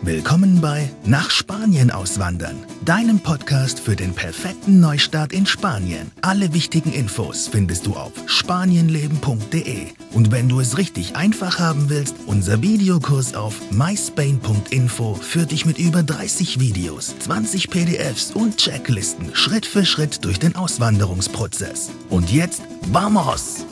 Willkommen bei Nach Spanien auswandern, deinem Podcast für den perfekten Neustart in Spanien. Alle wichtigen Infos findest du auf spanienleben.de. Und wenn du es richtig einfach haben willst, unser Videokurs auf myspain.info führt dich mit über 30 Videos, 20 PDFs und Checklisten Schritt für Schritt durch den Auswanderungsprozess. Und jetzt, vamos!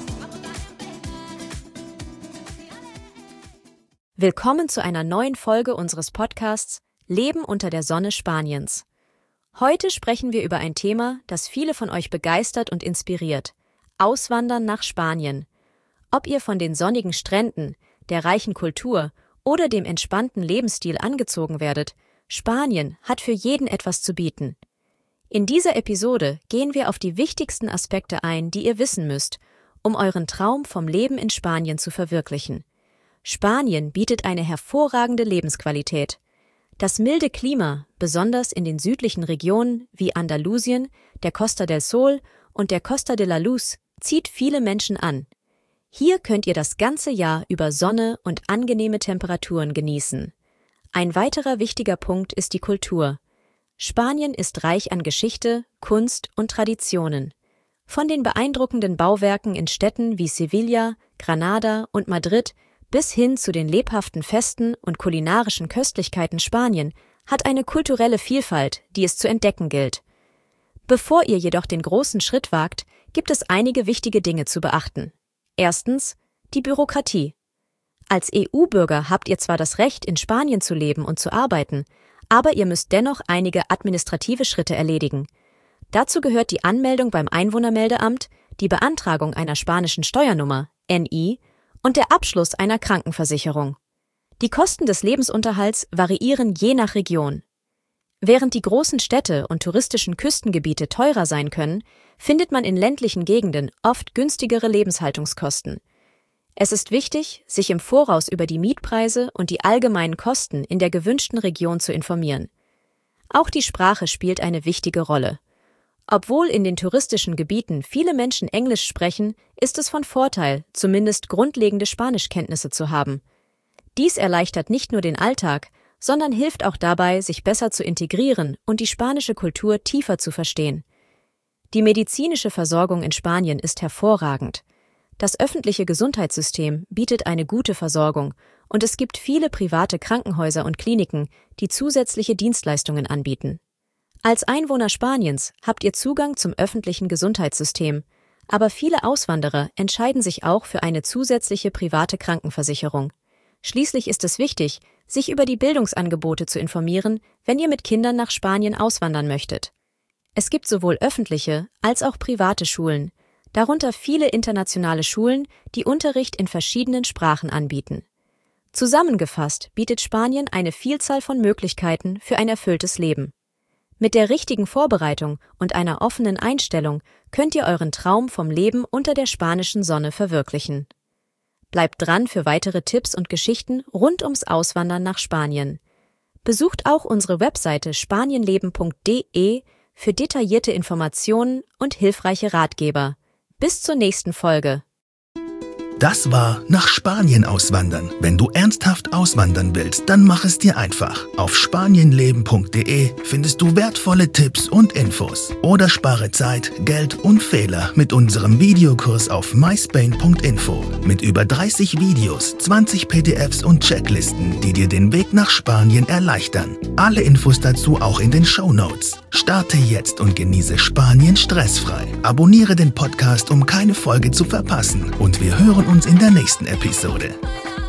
Willkommen zu einer neuen Folge unseres Podcasts Leben unter der Sonne Spaniens. Heute sprechen wir über ein Thema, das viele von euch begeistert und inspiriert: Auswandern nach Spanien. Ob ihr von den sonnigen Stränden, der reichen Kultur oder dem entspannten Lebensstil angezogen werdet, Spanien hat für jeden etwas zu bieten. In dieser Episode gehen wir auf die wichtigsten Aspekte ein, die ihr wissen müsst, um euren Traum vom Leben in Spanien zu verwirklichen. Spanien bietet eine hervorragende Lebensqualität. Das milde Klima, besonders in den südlichen Regionen wie Andalusien, der Costa del Sol und der Costa de la Luz, zieht viele Menschen an. Hier könnt ihr das ganze Jahr über Sonne und angenehme Temperaturen genießen. Ein weiterer wichtiger Punkt ist die Kultur. Spanien ist reich an Geschichte, Kunst und Traditionen. Von den beeindruckenden Bauwerken in Städten wie Sevilla, Granada und Madrid bis hin zu den lebhaften Festen und kulinarischen Köstlichkeiten Spanien hat eine kulturelle Vielfalt, die es zu entdecken gilt. Bevor ihr jedoch den großen Schritt wagt, gibt es einige wichtige Dinge zu beachten. Erstens, die Bürokratie. Als EU-Bürger habt ihr zwar das Recht, in Spanien zu leben und zu arbeiten, aber ihr müsst dennoch einige administrative Schritte erledigen. Dazu gehört die Anmeldung beim Einwohnermeldeamt, die Beantragung einer spanischen Steuernummer, NI, und der Abschluss einer Krankenversicherung. Die Kosten des Lebensunterhalts variieren je nach Region. Während die großen Städte und touristischen Küstengebiete teurer sein können, findet man in ländlichen Gegenden oft günstigere Lebenshaltungskosten. Es ist wichtig, sich im Voraus über die Mietpreise und die allgemeinen Kosten in der gewünschten Region zu informieren. Auch die Sprache spielt eine wichtige Rolle. Obwohl in den touristischen Gebieten viele Menschen Englisch sprechen, ist es von Vorteil, zumindest grundlegende Spanischkenntnisse zu haben. Dies erleichtert nicht nur den Alltag, sondern hilft auch dabei, sich besser zu integrieren und die spanische Kultur tiefer zu verstehen. Die medizinische Versorgung in Spanien ist hervorragend. Das öffentliche Gesundheitssystem bietet eine gute Versorgung und es gibt viele private Krankenhäuser und Kliniken, die zusätzliche Dienstleistungen anbieten. Als Einwohner Spaniens habt ihr Zugang zum öffentlichen Gesundheitssystem, aber viele Auswanderer entscheiden sich auch für eine zusätzliche private Krankenversicherung. Schließlich ist es wichtig, sich über die Bildungsangebote zu informieren, wenn ihr mit Kindern nach Spanien auswandern möchtet. Es gibt sowohl öffentliche als auch private Schulen, darunter viele internationale Schulen, die Unterricht in verschiedenen Sprachen anbieten. Zusammengefasst bietet Spanien eine Vielzahl von Möglichkeiten für ein erfülltes Leben. Mit der richtigen Vorbereitung und einer offenen Einstellung könnt ihr euren Traum vom Leben unter der spanischen Sonne verwirklichen. Bleibt dran für weitere Tipps und Geschichten rund ums Auswandern nach Spanien. Besucht auch unsere Webseite spanienleben.de für detaillierte Informationen und hilfreiche Ratgeber. Bis zur nächsten Folge. Das war Nach Spanien auswandern. Wenn du ernsthaft auswandern willst, dann mach es dir einfach. Auf spanienleben.de findest du wertvolle Tipps und Infos. Oder spare Zeit, Geld und Fehler mit unserem Videokurs auf myspain.info. Mit über 30 Videos, 20 PDFs und Checklisten, die dir den Weg nach Spanien erleichtern. Alle Infos dazu auch in den Shownotes. Starte jetzt und genieße Spanien stressfrei. Abonniere den Podcast, um keine Folge zu verpassen. Und wir hören uns in der nächsten Episode.